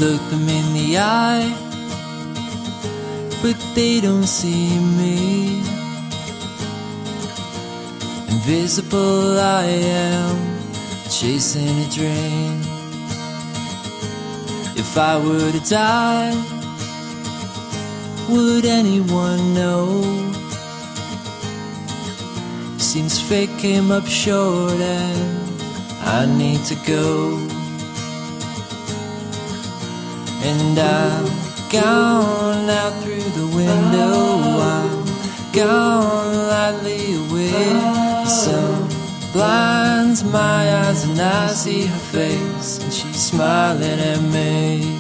look them in the eye, but they don't see me. Invisible I am, chasing a dream. If I were to die, would anyone know? Seems fate came up short and I need to go. And I'm gone out through the window, I'm gone lightly away. The sun blinds my eyes and I see her face, and she's smiling at me.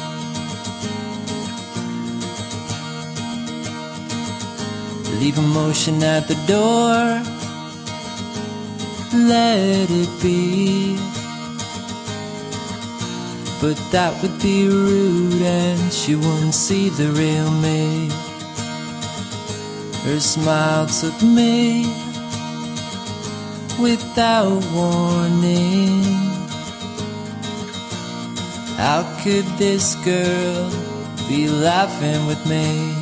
Leave emotion at the door, let it be. But that would be rude and she wouldn't see the real me. Her smile took me without warning. How could this girl be laughing with me?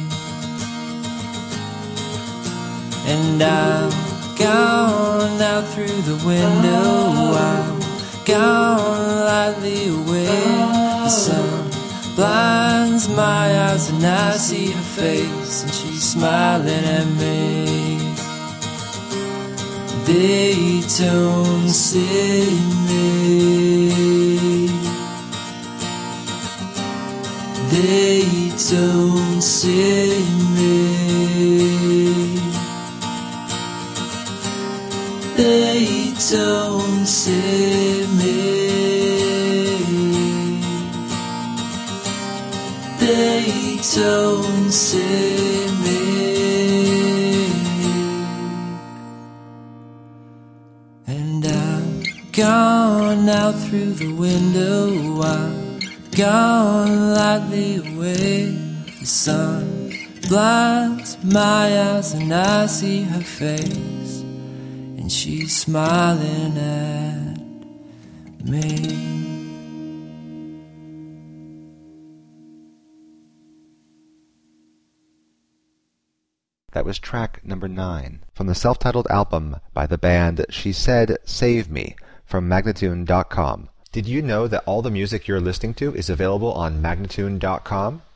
And I'm gone out through the window, I'm gone lightly away. The sun blinds my eyes and I see her face, and she's smiling at me. They don't see me, they don't see me, they don't see me, they don't see me. And I'm gone out through the window, I'm gone lightly away. The sun blinds my eyes and I see her face, and she's smiling at me. That was track number 9 from the self-titled album by the band She Said Save Me from Magnatune.com. Did you know that all the music you're listening to is available on Magnatune.com?